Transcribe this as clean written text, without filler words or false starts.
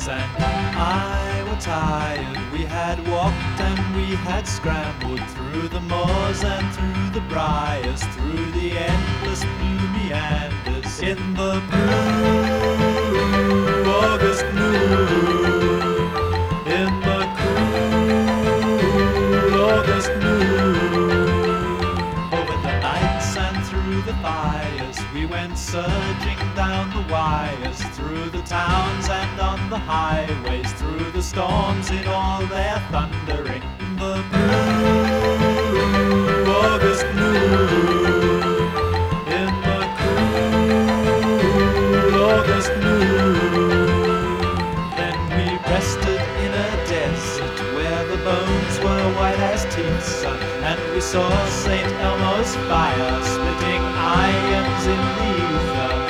Alice and I were tired. We had walked and we had scrambled through the moors and through the briars, through the endless blue meanders in the blue August moon, in the cool August moon. Over the nights and through the fires, we went surging down the wires, through the towns and on the highways, through the storms in all their thundering. The blue August moon, in the cool August moon. Then we rested in a desert where the bones were white as teeth, and we saw St. Elmo's fire splitting irons in the ether.